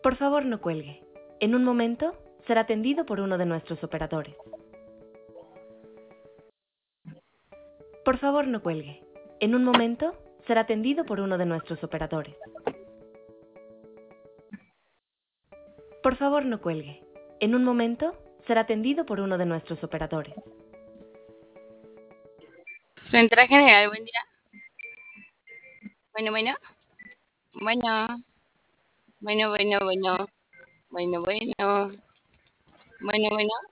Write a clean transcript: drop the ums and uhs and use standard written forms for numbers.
Por favor, no cuelgue. En un momento será atendido por uno de nuestros operadores. Por favor, no cuelgue. En un momento será atendido por uno de nuestros operadores. Por favor, no cuelgue. En un momento será atendido por uno de nuestros operadores. Central General, buen día. Bueno, bueno. Bueno. Bueno, bueno, bueno. Bueno, bueno. Bueno, bueno.